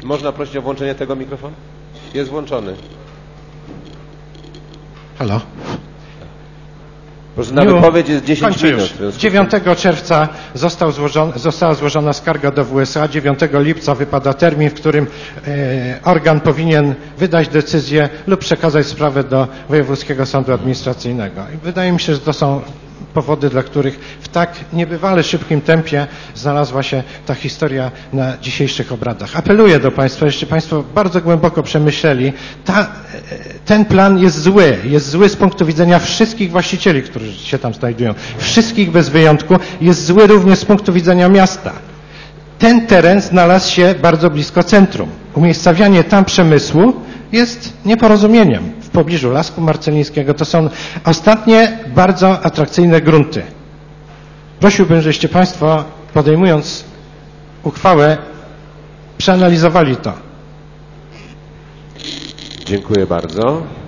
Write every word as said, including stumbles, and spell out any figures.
Można prosić o włączenie tego mikrofonu? Jest włączony. Halo? Proszę, na wypowiedź jest dziesięć minut. dziewiątego czerwca został złożony, została złożona skarga do W S A. dziewiątego lipca wypada termin, w którym e, organ powinien wydać decyzję lub przekazać sprawę do Wojewódzkiego Sądu Administracyjnego. I wydaje mi się, że to są powody, dla których w tak niebywale szybkim tempie znalazła się ta historia na dzisiejszych obradach. Apeluję do Państwa, jeśli Państwo bardzo głęboko przemyśleli, ta, ten plan jest zły. Jest zły z punktu widzenia wszystkich właścicieli, którzy się tam znajdują. Wszystkich bez wyjątku. Jest zły również z punktu widzenia miasta. Ten teren znalazł się bardzo blisko centrum. Umiejscawianie tam przemysłu jest nieporozumieniem. W pobliżu Lasku Marcelińskiego to są ostatnie bardzo atrakcyjne grunty. Prosiłbym, żebyście Państwo, podejmując uchwałę, przeanalizowali to. Dziękuję bardzo.